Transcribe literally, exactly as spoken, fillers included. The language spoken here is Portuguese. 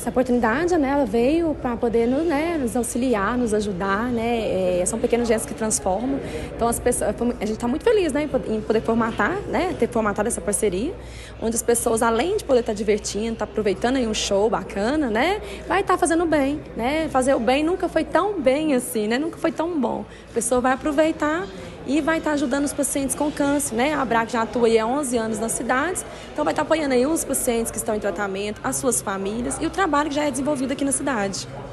Essa oportunidade, né, ela veio para poder nos, né, nos auxiliar, nos ajudar, né, é, são pequenos gestos que transformam. Então as pessoas, a gente está muito feliz, né, em poder formatar, né, ter formatado essa parceria, onde as pessoas, além de poder estar tá divertindo, estar tá aproveitando aí um show bacana, né, vai estar tá fazendo bem, né, fazer o bem nunca foi tão bem assim, né, nunca foi tão bom. A pessoa vai aproveitar e vai estar ajudando os pacientes com câncer, né? A Abrac já atua aí há onze anos nas cidades, então vai estar apoiando aí os pacientes que estão em tratamento, as suas famílias e o trabalho que já é desenvolvido aqui na cidade.